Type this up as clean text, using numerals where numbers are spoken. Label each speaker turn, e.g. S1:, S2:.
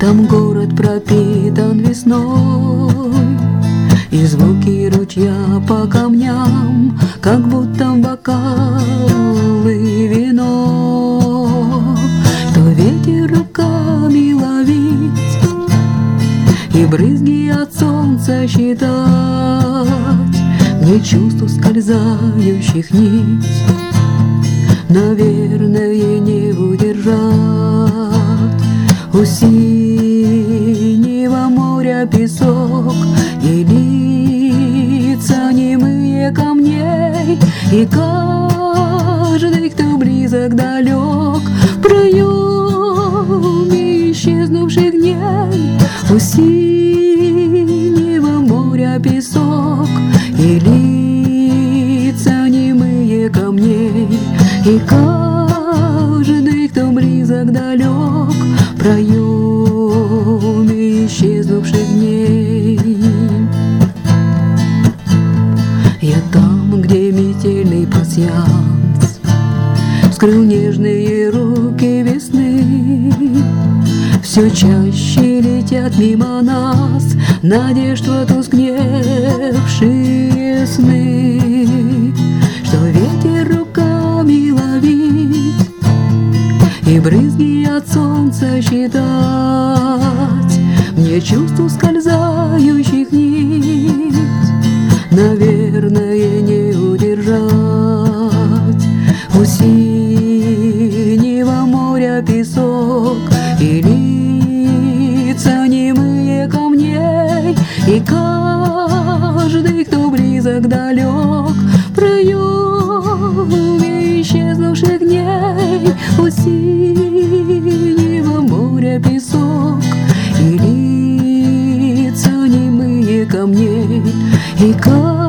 S1: Там город пропитан весной, и звуки ручья по камням, как будто бокалы вино. То ветер руками ловить и брызги от солнца считать, мне чувств скользающих нить, наверное, не удержать. У синего моря песок и лица немые камней, и каждый, кто близок, далек, в проеме исчезнувших дней. У синего моря песок и лица немые камней, и каждый, кто близок, далек, в проеме исчезнувших дней. Я там, где метельный пасьянс вскрыл нежные руки весны. Все чаще летят мимо нас надежд потускневшие сны, что ветер руками ловить и брызги от солнца считать, мне чувств скользающих нить, наверное, не удержать. У синего моря песок и лица немые камней, и каждый, кто близок, далек, в проеме исчезнувших дней. У синего моря песок и лица немые камней, и